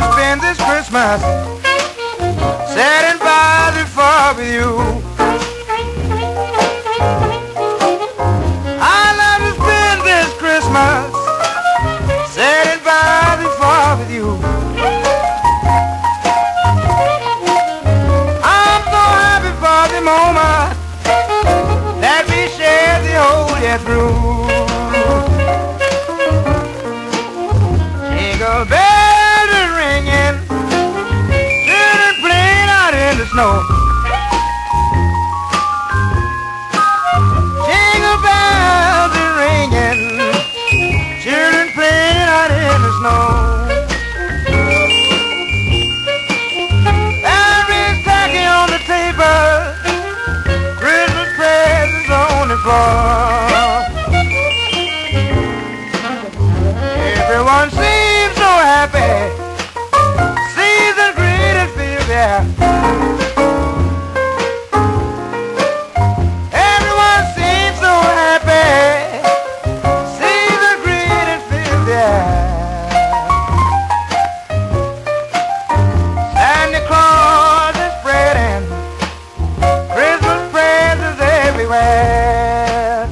spend this Christmas setting by the fire with you. I love to spend this Christmas setting by the fire with you. I'm so happy for the moment that we share the whole year through. Jingle bells are ringing, children playing out in the snow. Jingle bells are ringing, children playing out in the snow. Every stocking on the table, Christmas presents on the floor. Everyone seems so happy, season great and feel there. Everyone seems so happy, season great and feel there. Santa Claus is spreading Christmas presents everywhere.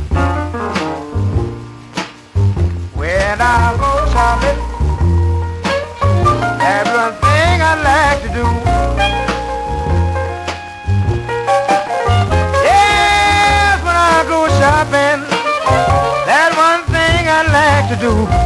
When I go shopping, that's one thing I like to do. Yes, when I go shopping, that's one thing I like to do.